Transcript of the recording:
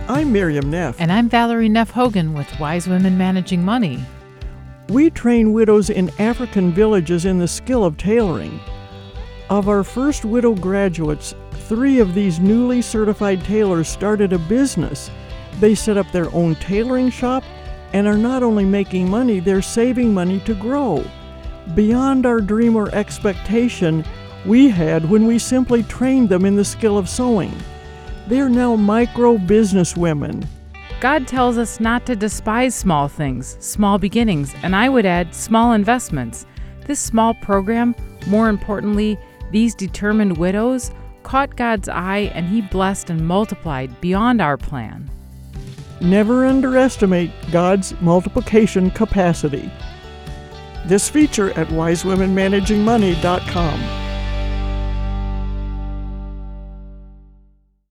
I'm Miriam Neff. And I'm Valerie Neff Hogan with Wise Women Managing Money. We train widows in African villages in the skill of tailoring. Of our first widow graduates, 3 of these newly certified tailors started a business. They set up their own tailoring shop and are not only making money, they're saving money to grow. Beyond our dream or expectation we had when we simply trained them in the skill of sewing. They are now micro-business women. God tells us not to despise small things, small beginnings, and I would add small investments. This small program, more importantly, these determined widows, caught God's eye and He blessed and multiplied beyond our plan. Never underestimate God's multiplication capacity. This feature at wisewomenmanagingmoney.com.